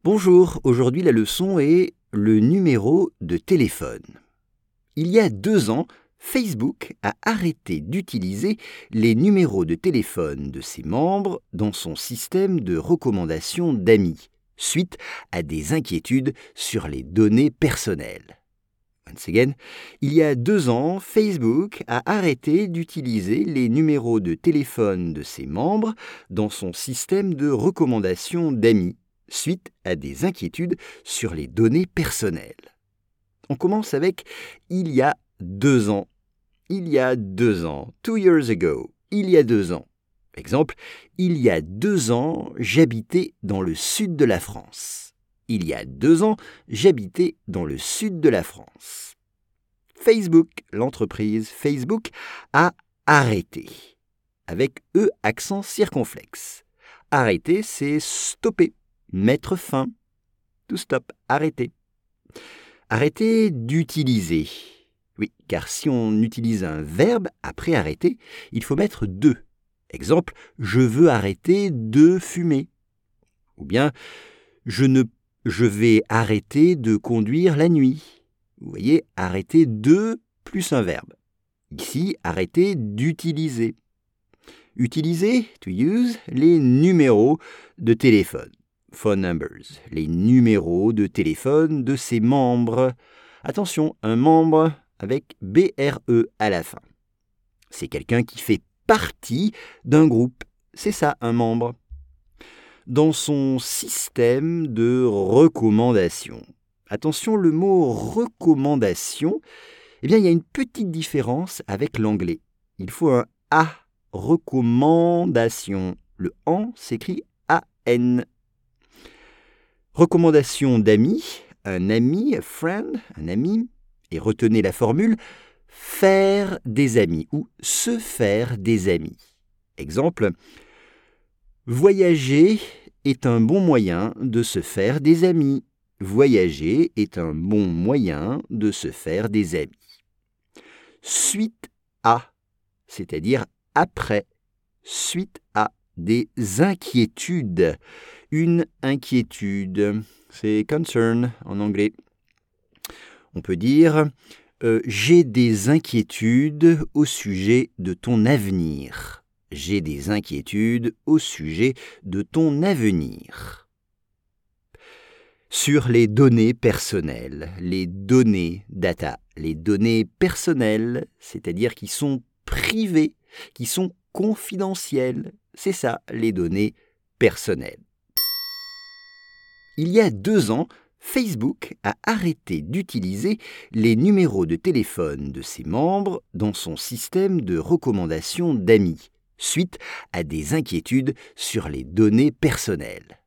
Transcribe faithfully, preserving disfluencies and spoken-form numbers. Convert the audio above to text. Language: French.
Bonjour, aujourd'hui la leçon est le numéro de téléphone. Il y a deux ans, Facebook a arrêté d'utiliser les numéros de téléphone de ses membres dans son système de recommandation d'amis, suite à des inquiétudes sur les données personnelles. Once again, il y a deux ans, Facebook a arrêté d'utiliser les numéros de téléphone de ses membres dans son système de recommandation d'amis, suite à des inquiétudes sur les données personnelles. On commence avec « il y a deux ans ». Il y a deux ans, two years ago, il y a deux ans. Exemple, il y a deux ans, j'habitais dans le sud de la France. Il y a deux ans, j'habitais dans le sud de la France. Facebook, l'entreprise Facebook, a arrêté, avec E accent circonflexe. Arrêter, c'est stopper, mettre fin. To stop, arrêter. Arrêter d'utiliser. Oui, car si on utilise un verbe après arrêter, il faut mettre de. Exemple, je veux arrêter de fumer. Ou bien, je, ne, je vais arrêter de conduire la nuit. Vous voyez, arrêter de plus un verbe. Ici, arrêter d'utiliser. Utiliser, to use, les numéros de téléphone. Phone numbers, les numéros de téléphone de ses membres. Attention, un membre avec B R E à la fin. C'est quelqu'un qui fait partie d'un groupe. C'est ça, un membre. Dans son système de recommandation. Attention, le mot recommandation, eh bien, il y a une petite différence avec l'anglais. Il faut un A, recommandation. Le AN s'écrit A N. Recommandation d'amis, un ami, a friend, un ami, et retenez la formule « faire des amis » ou « se faire des amis ». Exemple, voyager est un bon moyen de se faire des amis. Voyager est un bon moyen de se faire des amis. Suite à, c'est-à-dire après, suite à des inquiétudes. Une inquiétude, c'est concern en anglais. On peut dire euh, « j'ai des inquiétudes au sujet de ton avenir ». J'ai des inquiétudes au sujet de ton avenir. Sur les données personnelles, les données data, les données personnelles, c'est-à-dire qui sont privées, qui sont confidentielles. C'est ça, les données personnelles. Il y a deux ans, Facebook a arrêté d'utiliser les numéros de téléphone de ses membres dans son système de recommandation d'amis, suite à des inquiétudes sur les données personnelles.